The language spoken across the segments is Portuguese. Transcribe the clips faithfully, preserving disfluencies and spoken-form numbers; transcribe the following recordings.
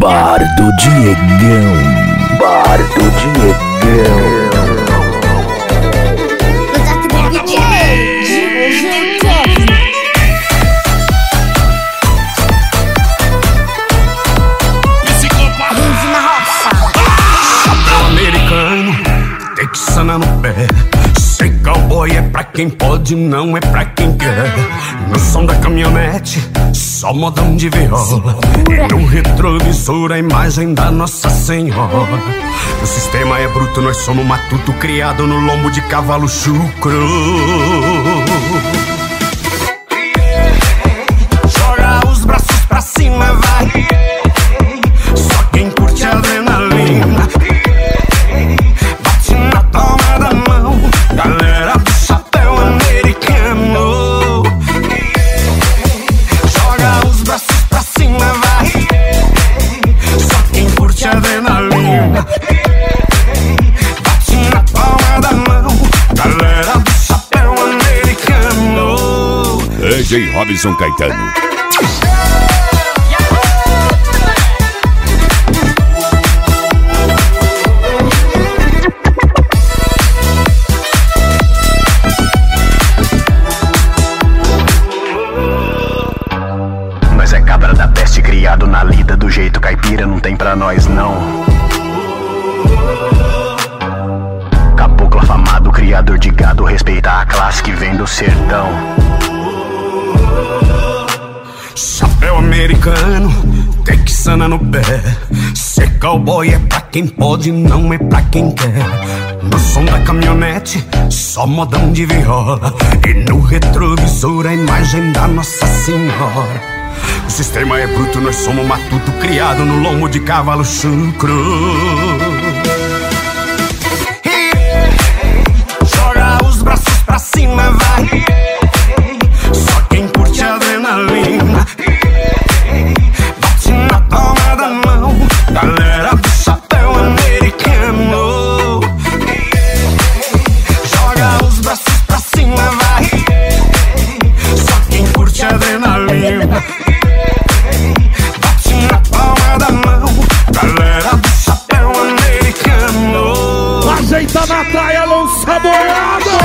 Bar do Diegão. Bar do Diegão. Texana no pé, ser cowboy é pra quem pode, não é pra quem quer. No som da caminhonete, só modão de viola. E no retrovisor a imagem da Nossa Senhora. O sistema é bruto, nós somos matuto criado no lombo de cavalo chucro. Joga os braços pra cima, vai. Só quem curte a adrenalina. Galera do chapéu americano, joga os braços pra cima, vai. Só quem curte adrenalina, bate na palma da mão. Galera do chapéu americano. D J Robson Caetano. Criado na lida do jeito caipira, não tem pra nós não. Caboclo afamado, criador de gado, respeita a classe que vem do sertão. Chapéu americano, texana no pé. Ser cowboy é pra quem pode, não é pra quem quer. No som da caminhonete, só modão de viola. E no retrovisor a imagem da Nossa Senhora. O sistema é bruto, nós somos matuto criado no lombo de cavalo chucro. Joga os braços pra cima, vai. Só quem curte adrenalina, bate na palma da mão. Galera do chapéu americano, joga os braços pra cima, vai. Só quem curte adrenalina, ajeita na praia, lança boiada.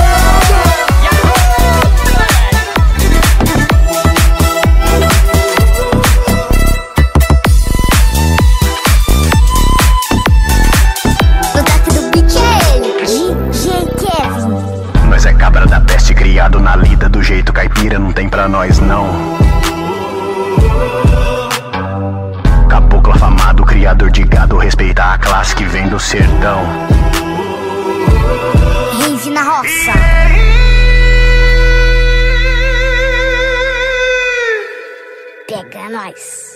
O toque do beat é ele, D J Kevin. Nós é cabra da peste, criado na lida do jeito caipira, não tem pra nós não. Caboclo afamado, criador de gado, respeita a classe que vem do sertão. Rave na roça. Pega nós.